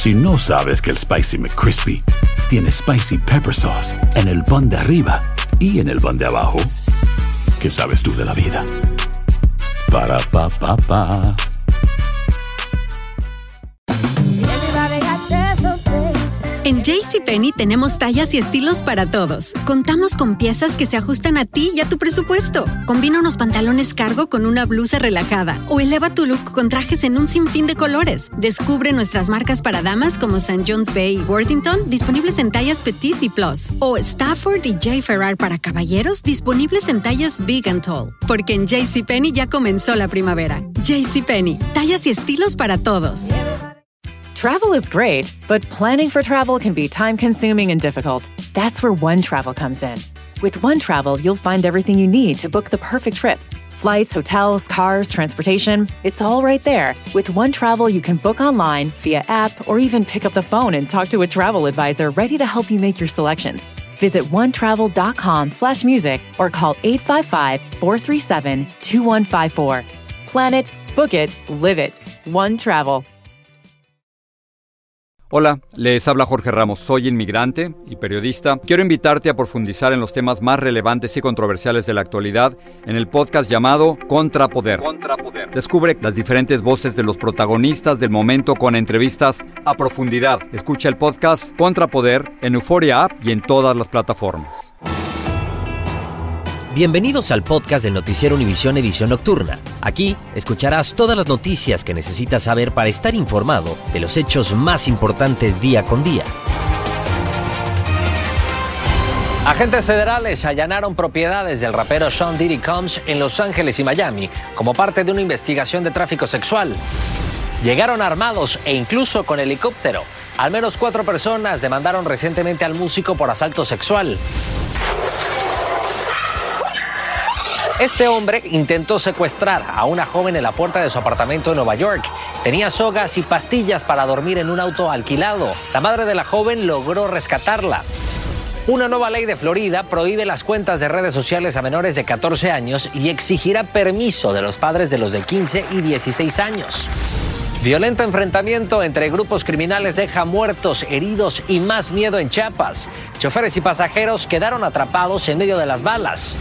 Si no sabes que el Spicy McCrispy tiene Spicy Pepper Sauce en el pan de arriba y en el pan de abajo, ¿qué sabes tú de la vida? Para, pa, pa, pa. En JCPenney tenemos tallas y estilos para todos. Contamos con piezas que se ajustan a ti y a tu presupuesto. Combina unos pantalones cargo con una blusa relajada o eleva tu look con trajes en un sinfín de colores. Descubre nuestras marcas para damas como St. John's Bay y Worthington, disponibles en tallas Petite y Plus. O Stafford y J. Ferrar para caballeros, disponibles en tallas Big and Tall. Porque en JCPenney ya comenzó la primavera. JCPenney, tallas y estilos para todos. Travel is great, but planning for travel can be time-consuming and difficult. That's where OneTravel comes in. With OneTravel, you'll find everything you need to book the perfect trip. Flights, hotels, cars, transportation, it's all right there. With OneTravel, you can book online, via app, or even pick up the phone and talk to a travel advisor ready to help you make your selections. Visit onetravel.com/music or call 855-437-2154. Plan it, book it, live it. OneTravel. Hola, les habla Jorge Ramos, soy inmigrante y periodista. Quiero invitarte a profundizar en los temas más relevantes y controversiales de la actualidad en el podcast llamado Contrapoder. Descubre las diferentes voces de los protagonistas del momento con entrevistas a profundidad. Escucha el podcast Contrapoder en Euphoria App y en todas las plataformas. Bienvenidos al podcast del noticiero Univisión Edición Nocturna. Aquí escucharás todas las noticias que necesitas saber para estar informado de los hechos más importantes día con día. Agentes federales allanaron propiedades del rapero Sean Diddy Combs en Los Ángeles y Miami como parte de una investigación de tráfico sexual. Llegaron armados e incluso con helicóptero. Al menos 4 personas demandaron recientemente al músico por asalto sexual. Este hombre intentó secuestrar a una joven en la puerta de su apartamento en Nueva York. Tenía sogas y pastillas para dormir en un auto alquilado. La madre de la joven logró rescatarla. Una nueva ley de Florida prohíbe las cuentas de redes sociales a menores de 14 años y exigirá permiso de los padres de los de 15 y 16 años. Violento enfrentamiento entre grupos criminales deja muertos, heridos y más miedo en Chiapas. Choferes y pasajeros quedaron atrapados en medio de las balas.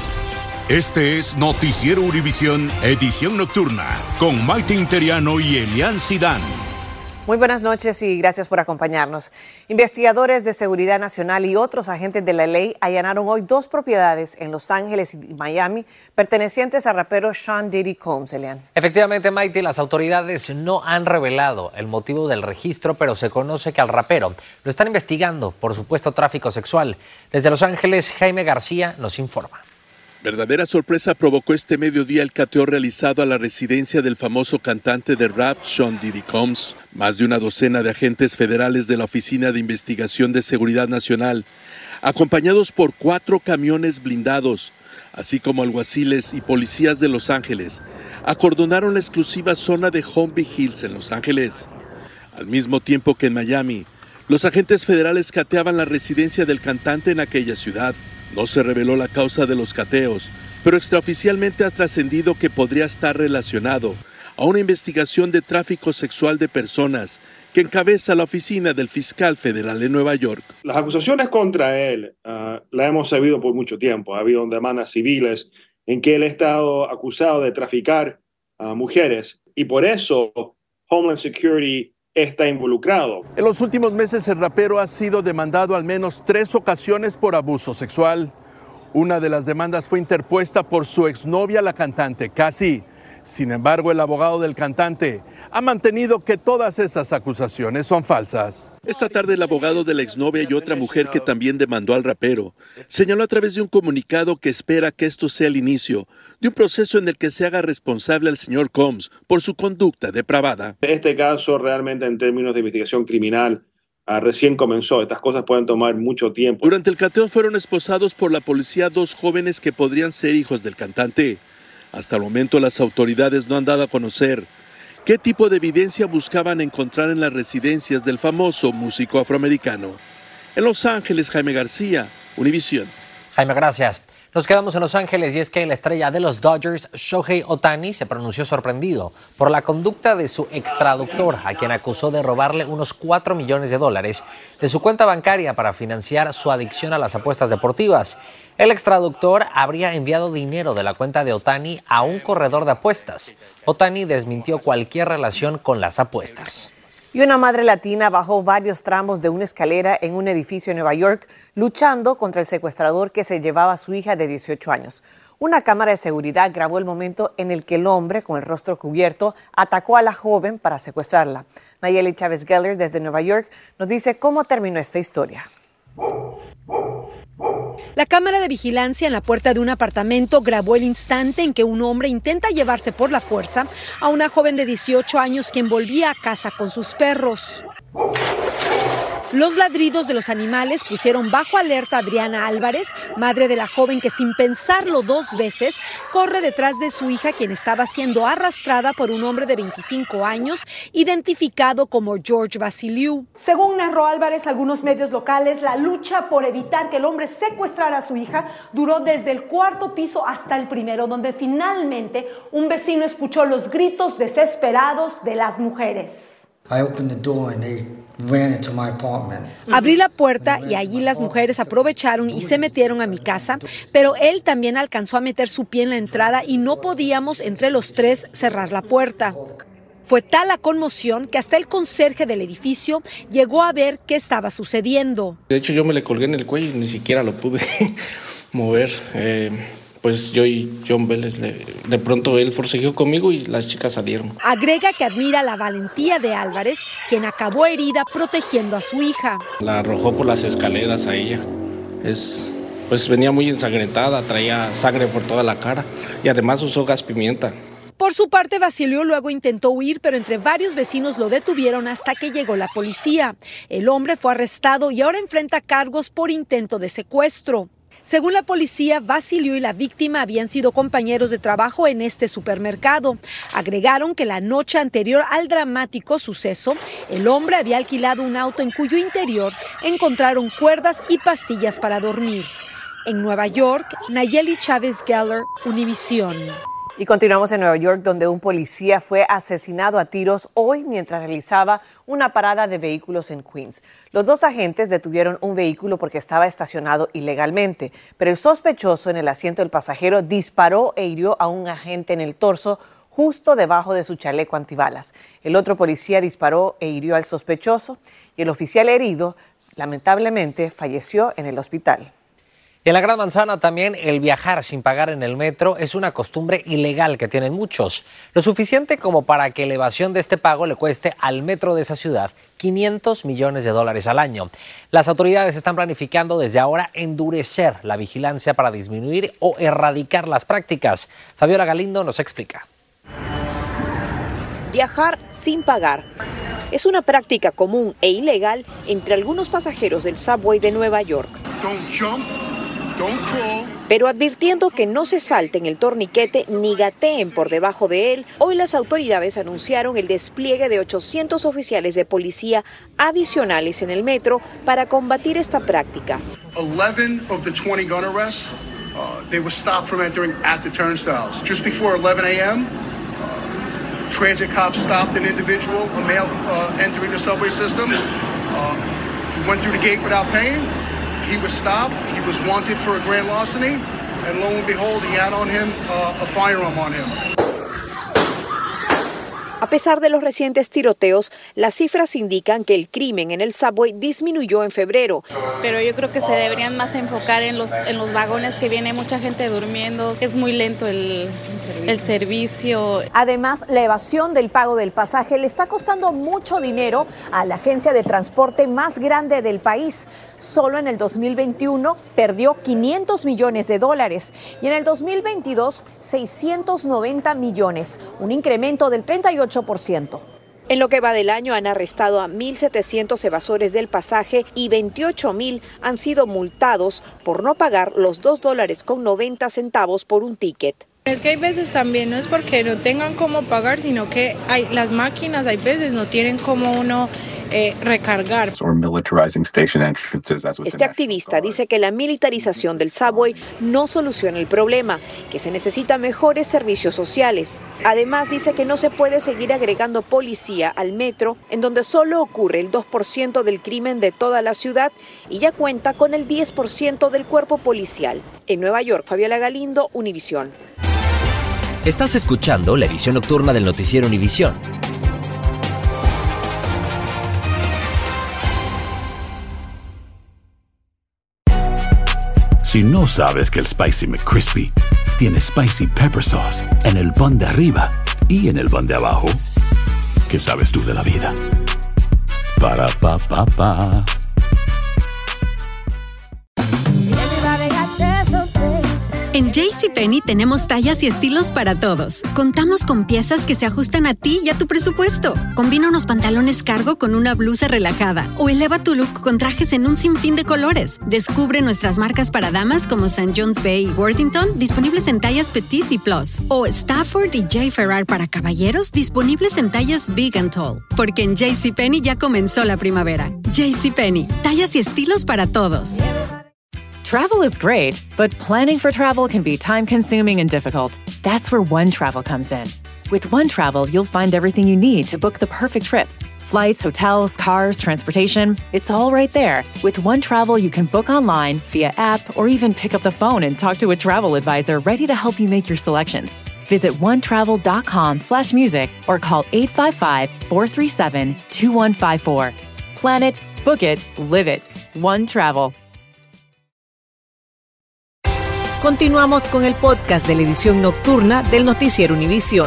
Este es Noticiero Univisión, edición nocturna, con Maite Interiano y Elian Sidán. Muy buenas noches y gracias por acompañarnos. Investigadores de Seguridad Nacional y otros agentes de la ley allanaron hoy 2 propiedades en Los Ángeles y Miami pertenecientes al rapero Sean Diddy Combs, Elian. Efectivamente, Maite, las autoridades no han revelado el motivo del registro, pero se conoce que al rapero lo están investigando por supuesto tráfico sexual. Desde Los Ángeles, Jaime García nos informa. Verdadera sorpresa provocó este mediodía el cateo realizado a la residencia del famoso cantante de rap Sean Diddy Combs. Más de una docena de agentes federales de la Oficina de Investigación de Seguridad Nacional, acompañados por 4 camiones blindados, así como alguaciles y policías de Los Ángeles, acordonaron la exclusiva zona de Holmby Hills en Los Ángeles. Al mismo tiempo que en Miami, los agentes federales cateaban la residencia del cantante en aquella ciudad. No se reveló la causa de los cateos, pero extraoficialmente ha trascendido que podría estar relacionado a una investigación de tráfico sexual de personas que encabeza la oficina del fiscal federal en Nueva York. Las acusaciones contra él la hemos sabido por mucho tiempo. Ha habido demandas civiles en que él ha estado acusado de traficar a mujeres y por eso Homeland Security está involucrado. En los últimos meses el rapero ha sido demandado al menos 3 ocasiones por abuso sexual. Una de las demandas fue interpuesta por su exnovia, la cantante Cassie. Sin embargo, el abogado del cantante ha mantenido que todas esas acusaciones son falsas. Esta tarde el abogado de la exnovia y otra mujer que también demandó al rapero señaló a través de un comunicado que espera que esto sea el inicio de un proceso en el que se haga responsable al señor Combs por su conducta depravada. Este caso realmente en términos de investigación criminal recién comenzó. Estas cosas pueden tomar mucho tiempo. Durante el cateo fueron esposados por la policía 2 jóvenes que podrían ser hijos del cantante. Hasta el momento las autoridades no han dado a conocer qué tipo de evidencia buscaban encontrar en las residencias del famoso músico afroamericano. En Los Ángeles, Jaime García, Univisión. Jaime, gracias. Nos quedamos en Los Ángeles y es que la estrella de los Dodgers, Shohei Ohtani, se pronunció sorprendido por la conducta de su extraductor, a quien acusó de robarle unos $4 millones de su cuenta bancaria para financiar su adicción a las apuestas deportivas. El extraductor habría enviado dinero de la cuenta de Ohtani a un corredor de apuestas. Ohtani desmintió cualquier relación con las apuestas. Y una madre latina bajó varios tramos de una escalera en un edificio en Nueva York luchando contra el secuestrador que se llevaba a su hija de 18 años. Una cámara de seguridad grabó el momento en el que el hombre, con el rostro cubierto, atacó a la joven para secuestrarla. Nayeli Chávez Geller, desde Nueva York, nos dice cómo terminó esta historia. La cámara de vigilancia en la puerta de un apartamento grabó el instante en que un hombre intenta llevarse por la fuerza a una joven de 18 años quien volvía a casa con sus perros. Los ladridos de los animales pusieron bajo alerta a Adriana Álvarez, madre de la joven que sin pensarlo 2 veces corre detrás de su hija, quien estaba siendo arrastrada por un hombre de 25 años identificado como George Vasiliu. Según narró Álvarez, algunos medios locales, la lucha por evitar que el hombre secuestrara a su hija duró desde el 4º piso hasta el 1º, donde finalmente un vecino escuchó los gritos desesperados de las mujeres. Abrí la puerta y allí las mujeres aprovecharon y se metieron a mi casa, pero él también alcanzó a meter su pie en la entrada y no podíamos entre los 3 cerrar la puerta. Fue tal la conmoción que hasta el conserje del edificio llegó a ver qué estaba sucediendo. De hecho, yo me le colgué en el cuello y ni siquiera lo pude mover. Pues yo y John Vélez, de pronto él forcejeó conmigo y las chicas salieron. Agrega que admira la valentía de Álvarez, quien acabó herida protegiendo a su hija. La arrojó por las escaleras a ella. Pues venía muy ensangrentada, traía sangre por toda la cara y además usó gas pimienta. Por su parte, Vasiliu luego intentó huir, pero entre varios vecinos lo detuvieron hasta que llegó la policía. El hombre fue arrestado y ahora enfrenta cargos por intento de secuestro. Según la policía, Vasiliu y la víctima habían sido compañeros de trabajo en este supermercado. Agregaron que la noche anterior al dramático suceso, el hombre había alquilado un auto en cuyo interior encontraron cuerdas y pastillas para dormir. En Nueva York, Nayeli Chávez Geller, Univisión. Y continuamos en Nueva York, donde un policía fue asesinado a tiros hoy mientras realizaba una parada de vehículos en Queens. Los 2 agentes detuvieron un vehículo porque estaba estacionado ilegalmente, pero el sospechoso en el asiento del pasajero disparó e hirió a un agente en el torso justo debajo de su chaleco antibalas. El otro policía disparó e hirió al sospechoso y el oficial herido lamentablemente falleció en el hospital. Y en la Gran Manzana también el viajar sin pagar en el metro es una costumbre ilegal que tienen muchos. Lo suficiente como para que la evasión de este pago le cueste al metro de esa ciudad $500 millones al año. Las autoridades están planificando desde ahora endurecer la vigilancia para disminuir o erradicar las prácticas. Fabiola Galindo nos explica. Viajar sin pagar es una práctica común e ilegal entre algunos pasajeros del subway de Nueva York. Pero advirtiendo que no se salten el torniquete ni gateen por debajo de él, hoy las autoridades anunciaron el despliegue de 800 oficiales de policía adicionales en el metro para combatir esta práctica. 11 of the 20 gun arrests, they were stopped from entering at the turnstiles. Just before 11 a.m., transit cops stopped an individual, a male entering the subway system. He went through the gate without paying. He was stopped. He was wanted for a grand larceny, and lo and behold, he had on him a firearm on him. A pesar de los recientes tiroteos, las cifras indican que el crimen en el subway disminuyó en febrero. Pero yo creo que se deberían más enfocar en los vagones que viene mucha gente durmiendo. Es muy lento el servicio. Además, la evasión del pago del pasaje le está costando mucho dinero a la agencia de transporte más grande del país. Solo en el 2021 perdió $500 millones y en el 2022 $690 millones, un incremento del 38%. En lo que va del año han arrestado a 1.700 evasores del pasaje y 28.000 han sido multados por no pagar los $2.90 por un ticket. Es que hay veces también no es porque no tengan cómo pagar, sino que las máquinas hay veces no tienen cómo uno recargar. Este activista dice que la militarización del subway no soluciona el problema, que se necesitan mejores servicios sociales. Además, dice que no se puede seguir agregando policía al metro, en donde solo ocurre el 2% del crimen de toda la ciudad y ya cuenta con el 10% del cuerpo policial. En Nueva York, Fabiola Galindo, Univisión. Estás escuchando la edición nocturna del noticiero Univisión. Si no sabes que el Spicy McCrispy tiene Spicy Pepper Sauce en el pan de arriba y en el pan de abajo, ¿qué sabes tú de la vida? Para, pa, pa, pa. En JCPenney tenemos tallas y estilos para todos. Contamos con piezas que se ajustan a ti y a tu presupuesto. Combina unos pantalones cargo con una blusa relajada o eleva tu look con trajes en un sinfín de colores. Descubre nuestras marcas para damas como St. John's Bay y Worthington, disponibles en tallas Petite y Plus. O Stafford y J. Ferrar para caballeros, disponibles en tallas Big and Tall. Porque en JCPenney ya comenzó la primavera. JCPenney, tallas y estilos para todos. Travel is great, but planning for travel can be time-consuming and difficult. That's where OneTravel comes in. With OneTravel, you'll find everything you need to book the perfect trip. Flights, hotels, cars, transportation, it's all right there. With OneTravel, you can book online, via app, or even pick up the phone and talk to a travel advisor ready to help you make your selections. Visit onetravel.com/music or call 855-437-2154. Plan it, book it, live it. OneTravel. Continuamos con el podcast de la edición nocturna del noticiero Univisión.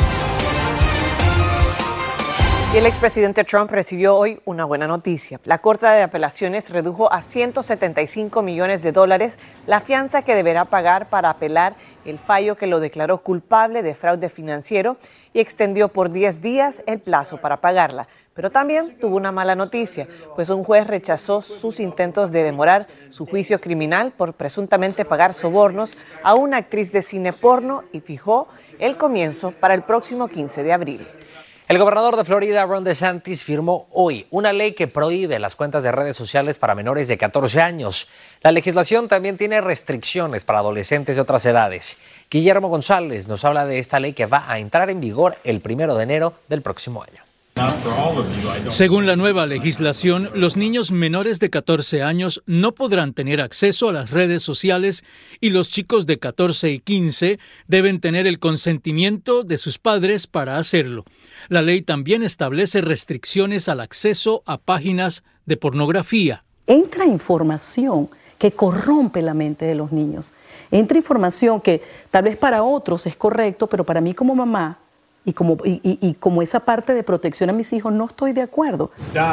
Y el expresidente Trump recibió hoy una buena noticia. La Corte de Apelaciones redujo a $175 millones la fianza que deberá pagar para apelar el fallo que lo declaró culpable de fraude financiero y extendió por 10 días el plazo para pagarla. Pero también tuvo una mala noticia, pues un juez rechazó sus intentos de demorar su juicio criminal por presuntamente pagar sobornos a una actriz de cine porno y fijó el comienzo para el próximo 15 de abril. El gobernador de Florida, Ron DeSantis, firmó hoy una ley que prohíbe las cuentas de redes sociales para menores de 14 años. La legislación también tiene restricciones para adolescentes de otras edades. Guillermo González nos habla de esta ley que va a entrar en vigor el 1 de enero del próximo año. Según la nueva legislación, los niños menores de 14 años no podrán tener acceso a las redes sociales y los chicos de 14 y 15 deben tener el consentimiento de sus padres para hacerlo. La ley también establece restricciones al acceso a páginas de pornografía. Entra información que corrompe la mente de los niños. Entra información que tal vez para otros es correcto, pero para mí como mamá y como esa parte de protección a mis hijos no estoy de acuerdo.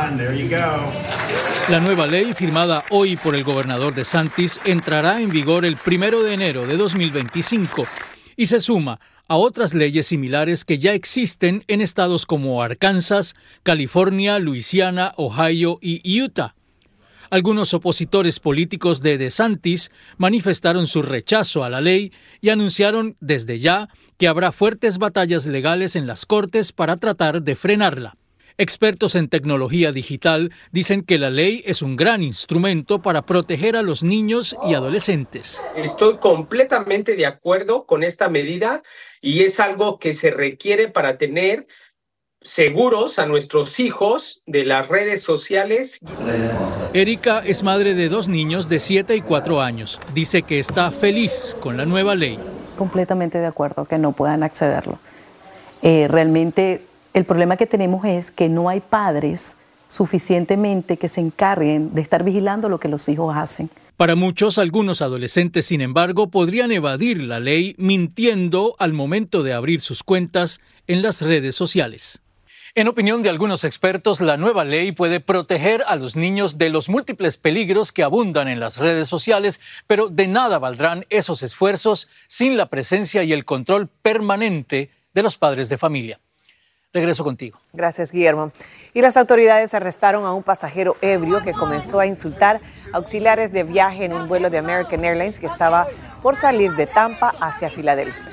La nueva ley, firmada hoy por el gobernador DeSantis, entrará en vigor el 1 de enero de 2025 y se suma a otras leyes similares que ya existen en estados como Arkansas, California, Luisiana, Ohio y Utah. Algunos opositores políticos de DeSantis manifestaron su rechazo a la ley y anunciaron desde ya que habrá fuertes batallas legales en las cortes para tratar de frenarla. Expertos en tecnología digital dicen que la ley es un gran instrumento para proteger a los niños y adolescentes. Estoy completamente de acuerdo con esta medida y es algo que se requiere para tener seguros a nuestros hijos de las redes sociales. Erika es madre de 2 niños de 7 y 4 años. Dice que está feliz con la nueva ley. Completamente de acuerdo que no puedan accederlo. Realmente el problema que tenemos es que no hay padres suficientemente que se encarguen de estar vigilando lo que los hijos hacen. Para muchos, algunos adolescentes, sin embargo, podrían evadir la ley mintiendo al momento de abrir sus cuentas en las redes sociales. En opinión de algunos expertos, la nueva ley puede proteger a los niños de los múltiples peligros que abundan en las redes sociales, pero de nada valdrán esos esfuerzos sin la presencia y el control permanente de los padres de familia. Regreso contigo. Gracias, Guillermo. Y las autoridades arrestaron a un pasajero ebrio que comenzó a insultar auxiliares de viaje en un vuelo de American Airlines que estaba por salir de Tampa hacia Filadelfia.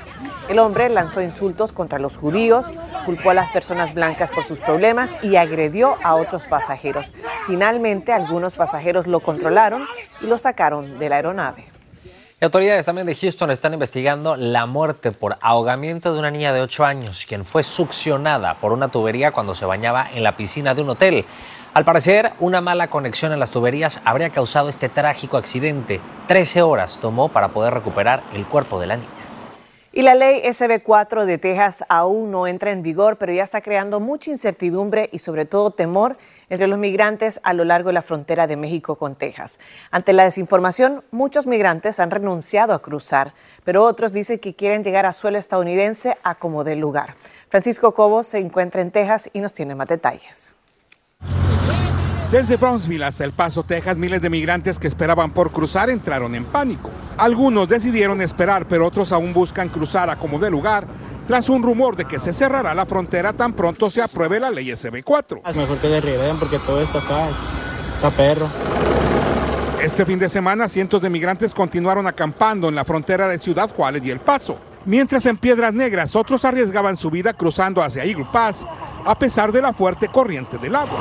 El hombre lanzó insultos contra los judíos, culpó a las personas blancas por sus problemas y agredió a otros pasajeros. Finalmente, algunos pasajeros lo controlaron y lo sacaron de la aeronave. Y autoridades también de Houston están investigando la muerte por ahogamiento de una niña de 8 años, quien fue succionada por una tubería cuando se bañaba en la piscina de un hotel. Al parecer, una mala conexión en las tuberías habría causado este trágico accidente. 13 horas tomó para poder recuperar el cuerpo de la niña. Y la ley SB4 de Texas aún no entra en vigor, pero ya está creando mucha incertidumbre y sobre todo temor entre los migrantes a lo largo de la frontera de México con Texas. Ante la desinformación, muchos migrantes han renunciado a cruzar, pero otros dicen que quieren llegar a suelo estadounidense a como dé lugar. Francisco Cobos se encuentra en Texas y nos tiene más detalles. Desde Brownsville hasta El Paso, Texas, miles de migrantes que esperaban por cruzar entraron en pánico. Algunos decidieron esperar, pero otros aún buscan cruzar a como dé lugar, tras un rumor de que se cerrará la frontera tan pronto se apruebe la ley SB4. Es mejor que derriben porque todo esto acá está perro. Este fin de semana, cientos de migrantes continuaron acampando en la frontera de Ciudad Juárez y El Paso. Mientras en Piedras Negras, otros arriesgaban su vida cruzando hacia Eagle Pass, a pesar de la fuerte corriente del agua.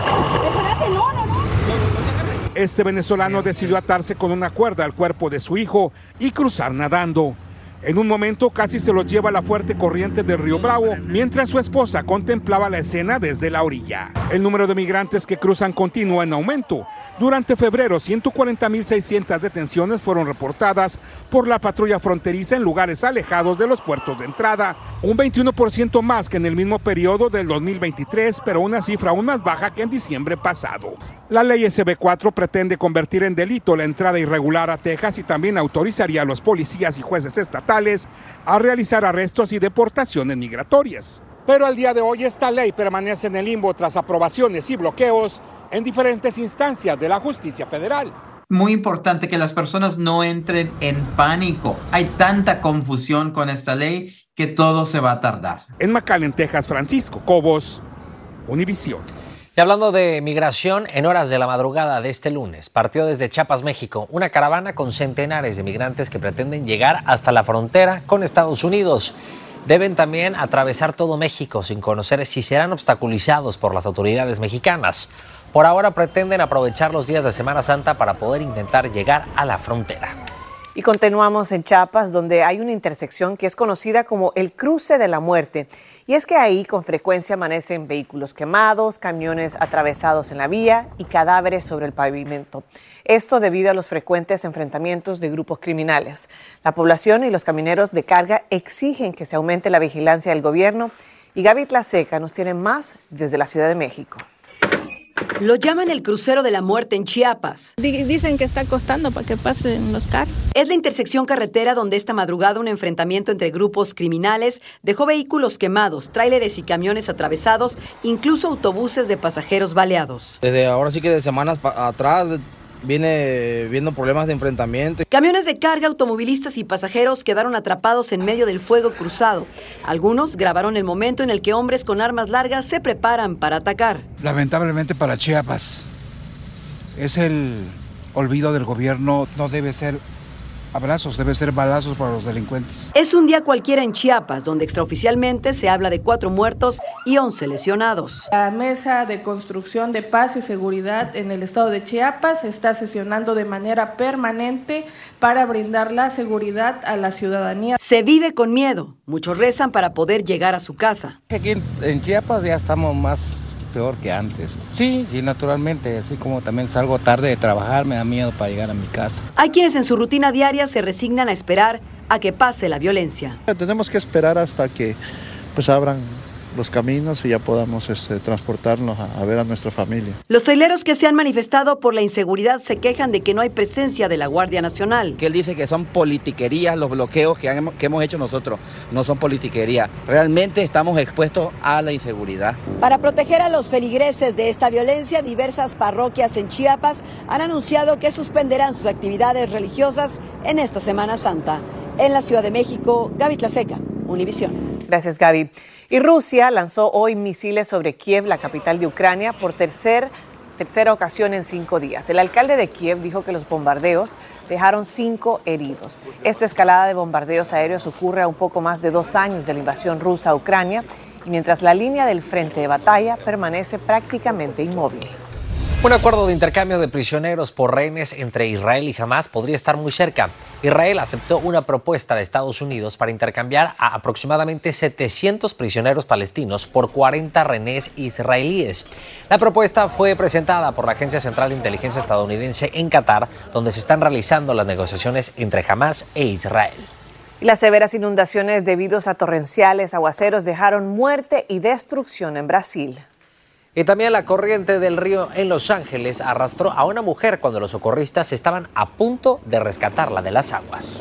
Este venezolano decidió atarse con una cuerda al cuerpo de su hijo y cruzar nadando. En un momento casi se lo lleva la fuerte corriente del río Bravo, mientras su esposa contemplaba la escena desde la orilla. El número de migrantes que cruzan continúa en aumento. Durante febrero, 140.600 detenciones fueron reportadas por la patrulla fronteriza en lugares alejados de los puertos de entrada, un 21% más que en el mismo periodo del 2023, pero una cifra aún más baja que en diciembre pasado. La ley SB4 pretende convertir en delito la entrada irregular a Texas y también autorizaría a los policías y jueces estatales a realizar arrestos y deportaciones migratorias. Pero al día de hoy esta ley permanece en el limbo tras aprobaciones y bloqueos en diferentes instancias de la justicia federal. Muy importante que las personas no entren en pánico. Hay tanta confusión con esta ley que todo se va a tardar. En McAllen, Texas, Francisco Cobos, Univisión. Y hablando de migración, en horas de la madrugada de este lunes, partió desde Chiapas, México, una caravana con centenares de migrantes que pretenden llegar hasta la frontera con Estados Unidos. Deben también atravesar todo México sin conocer si serán obstaculizados por las autoridades mexicanas. Por ahora pretenden aprovechar los días de Semana Santa para poder intentar llegar a la frontera. Y continuamos en Chiapas, donde hay una intersección que es conocida como el Cruce de la Muerte. Y es que ahí con frecuencia amanecen vehículos quemados, camiones atravesados en la vía y cadáveres sobre el pavimento. Esto debido a los frecuentes enfrentamientos de grupos criminales. La población y los camioneros de carga exigen que se aumente la vigilancia del gobierno. Y Gaby Tlaseca nos tiene más desde la Ciudad de México. Lo llaman el crucero de la muerte en Chiapas. Dicen que está costando para que pasen los carros. Es la intersección carretera donde esta madrugada un enfrentamiento entre grupos criminales dejó vehículos quemados, tráileres y camiones atravesados, incluso autobuses de pasajeros baleados. Desde ahora sí que de semanas atrás viene viendo problemas de enfrentamiento. Camiones de carga, automovilistas y pasajeros quedaron atrapados en medio del fuego cruzado. Algunos grabaron el momento en el que hombres con armas largas se preparan para atacar. Lamentablemente para Chiapas es el olvido del gobierno, no debe ser abrazos, debe ser balazos para los delincuentes. Es un día cualquiera en Chiapas, donde extraoficialmente se habla de 4 muertos y 11 lesionados. La Mesa de Construcción de Paz y Seguridad en el estado de Chiapas está sesionando de manera permanente para brindar la seguridad a la ciudadanía. Se vive con miedo. Muchos rezan para poder llegar a su casa. Aquí en Chiapas ya estamos más peor que antes. Sí, naturalmente, así como también salgo tarde de trabajar, me da miedo para llegar a mi casa. Hay quienes en su rutina diaria se resignan a esperar a que pase la violencia. Tenemos que esperar hasta que pues abran los caminos y ya podamos transportarnos a ver a nuestra familia. Los traileros que se han manifestado por la inseguridad se quejan de que no hay presencia de la Guardia Nacional. Que él dice que son politiquerías los bloqueos que hemos hecho nosotros, no son politiquería. Realmente estamos expuestos a la inseguridad. Para proteger a los feligreses de esta violencia, diversas parroquias en Chiapas han anunciado que suspenderán sus actividades religiosas en esta Semana Santa. En la Ciudad de México, Gaby Tlaseca, Univisión. Gracias, Gaby. Y Rusia lanzó hoy misiles sobre Kiev, la capital de Ucrania, por tercer tercera ocasión en 5 días. El alcalde de Kiev dijo que los bombardeos dejaron 5 heridos. Esta escalada de bombardeos aéreos ocurre a un poco más de 2 años de la invasión rusa a Ucrania y mientras la línea del frente de batalla permanece prácticamente inmóvil. Un acuerdo de intercambio de prisioneros por rehenes entre Israel y Hamás podría estar muy cerca. Israel aceptó una propuesta de Estados Unidos para intercambiar a aproximadamente 700 prisioneros palestinos por 40 rehenes israelíes. La propuesta fue presentada por la Agencia Central de Inteligencia estadounidense en Qatar, donde se están realizando las negociaciones entre Hamás e Israel. Las severas inundaciones debido a torrenciales aguaceros dejaron muerte y destrucción en Brasil. Y también la corriente del río en Los Ángeles arrastró a una mujer cuando los socorristas estaban a punto de rescatarla de las aguas.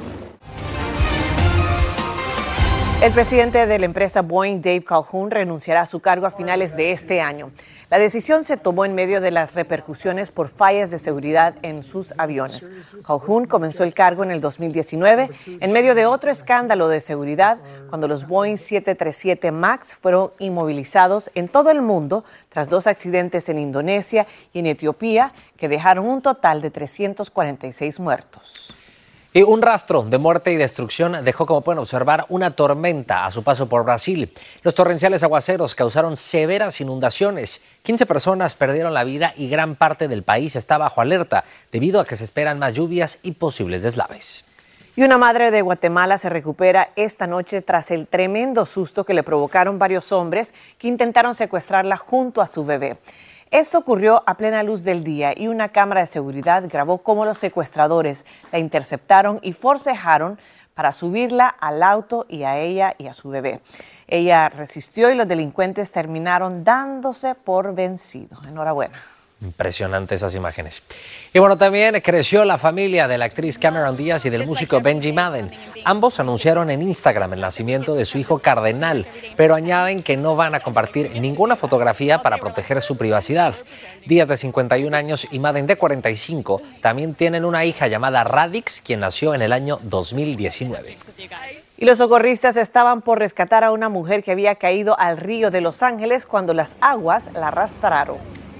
El presidente de la empresa Boeing, Dave Calhoun, renunciará a su cargo a finales de este año. La decisión se tomó en medio de las repercusiones por fallas de seguridad en sus aviones. Calhoun comenzó el cargo en el 2019 en medio de otro escándalo de seguridad cuando los Boeing 737 MAX fueron inmovilizados en todo el mundo tras 2 accidentes en Indonesia y en Etiopía que dejaron un total de 346 muertos. Y un rastro de muerte y destrucción dejó, como pueden observar, una tormenta a su paso por Brasil. Los torrenciales aguaceros causaron severas inundaciones. 15 personas perdieron la vida y gran parte del país está bajo alerta debido a que se esperan más lluvias y posibles deslaves. Y una madre de Guatemala se recupera esta noche tras el tremendo susto que le provocaron varios hombres que intentaron secuestrarla junto a su bebé. Esto ocurrió a plena luz del día y una cámara de seguridad grabó cómo los secuestradores la interceptaron y forcejaron para subirla al auto y a ella y a su bebé. Ella resistió y los delincuentes terminaron dándose por vencido. Enhorabuena. Impresionante esas imágenes. Y bueno, también creció la familia de la actriz Cameron Díaz y del músico Benji Madden. Ambos anunciaron en Instagram el nacimiento de su hijo cardenal, pero añaden que no van a compartir ninguna fotografía para proteger su privacidad. Díaz, de 51 años, y Madden, de 45, también tienen una hija llamada Radix, quien nació en el año 2019. Y los socorristas estaban por rescatar a una mujer que había caído al río de Los Ángeles cuando las aguas la arrastraron.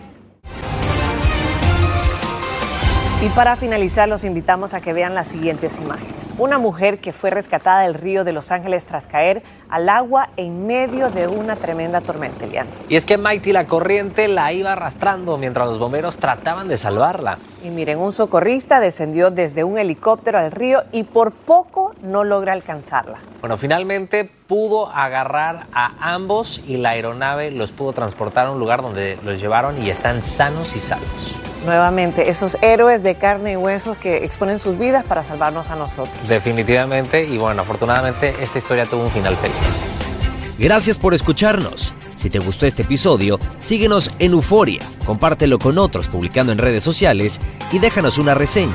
Y para finalizar, los invitamos a que vean las siguientes imágenes. Una mujer que fue rescatada del río de Los Ángeles tras caer al agua en medio de una tremenda tormenta, Elian. Y es que Mighty, la corriente, la iba arrastrando mientras los bomberos trataban de salvarla. Y miren, un socorrista descendió desde un helicóptero al río y por poco no logra alcanzarla. Bueno, finalmente pudo agarrar a ambos y la aeronave los pudo transportar a un lugar donde los llevaron y están sanos y salvos. Nuevamente, esos héroes de carne y huesos que exponen sus vidas para salvarnos a nosotros. Definitivamente, y bueno, afortunadamente esta historia tuvo un final feliz. Gracias por escucharnos. Si te gustó este episodio, síguenos en Euforia, compártelo con otros publicando en redes sociales y déjanos una reseña.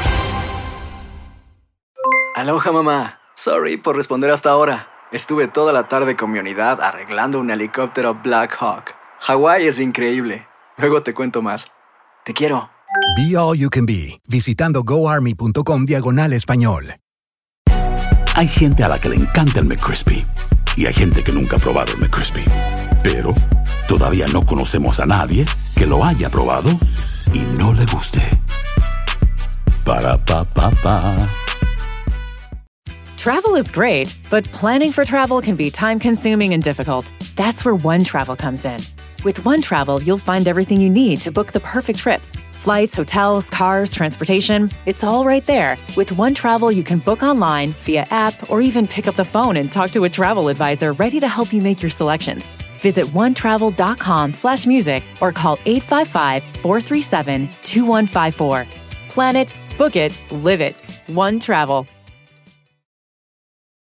Aloha, mamá. Sorry por responder hasta ahora. Estuve toda la tarde con mi unidad arreglando un helicóptero Black Hawk. Hawái es increíble. Luego te cuento más. Te quiero. Be All You Can Be, visitando goarmy.com/español. Hay gente a la que le encanta el McCrispy y hay gente que nunca ha probado el McCrispy. Pero todavía no conocemos a nadie que lo haya probado y no le guste. Para pa pa pa. Travel is great, but planning for travel can be time-consuming and difficult. That's where OneTravel comes in. With OneTravel, you'll find everything you need to book the perfect trip. Flights, hotels, cars, transportation, it's all right there. With OneTravel, you can book online, via app, or even pick up the phone and talk to a travel advisor ready to help you make your selections. Visit onetravel.com/music or call 855-437-2154. Plan it, book it, live it. OneTravel.